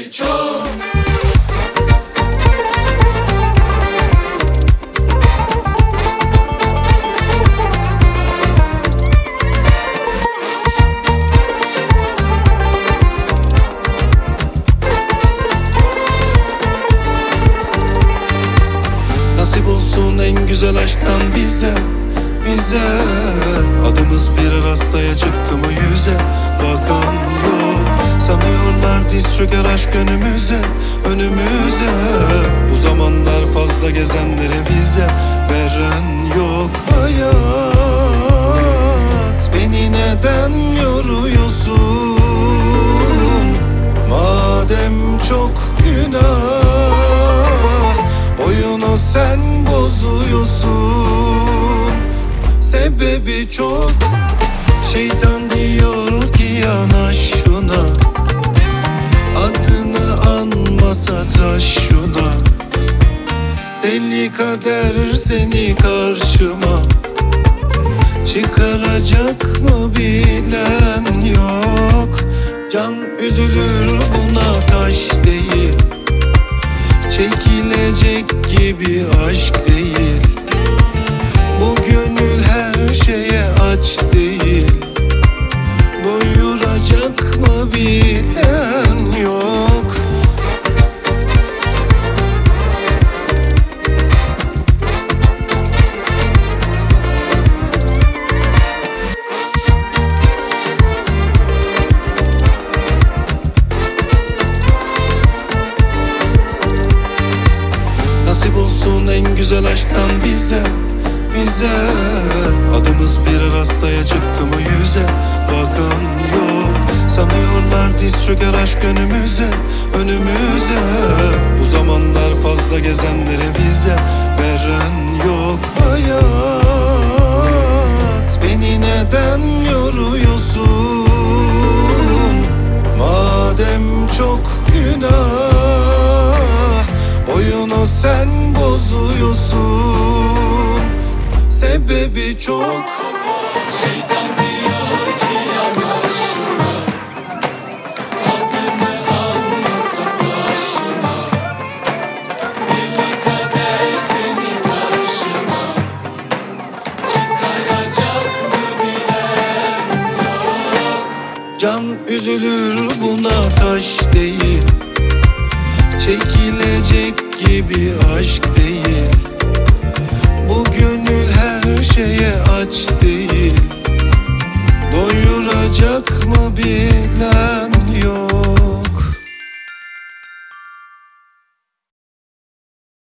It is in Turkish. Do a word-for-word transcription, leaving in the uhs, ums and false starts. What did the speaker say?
sebebi çok. Nasip olsun en güzel aşktan bize, bize. Adımız bir rastaya çıktı mı yüze bakan yok. Sanıyorlar diz çöker aşk önümüze, önümüze. Bu zamanlar fazla gezenlere vize veren yok. Hayat, beni neden yoruyorsun? Madem çok günah, oyunu sen bozuyorsun. Sebebi çok. Şeytan diyor ki yanaş şuna, adını anmasa taş şuna. Deli kader seni karşıma çıkaracak mı bilen yok. Can üzülür buna taş değil, çekilecek gibi aşk değil. Bu gönül her şeye aç değil, doyuracak mı bilen yok. Nasip olsun en güzel aşktan bize, bize. Adımız bir rastaya çıktı mı yüze bakan yok. Sanıyorlar diz çöker aşk önümüze, önümüze. Bu zamanlar fazla gezenlere vize veren yok. Hayat, beni neden yoruyorsun? Madem çok günah, oyunu sen bozuyorsun. Sebebi çok. Şeytan diyor ki yanaş şuna, adını anmasa taşına. Deli kader seni karşıma çıkaracak mı bilen yok. Can üzülür buna taş değil, çekilecek gibi aşk değil. Bu gönül her şeye aç değil, doyuracak mı bilen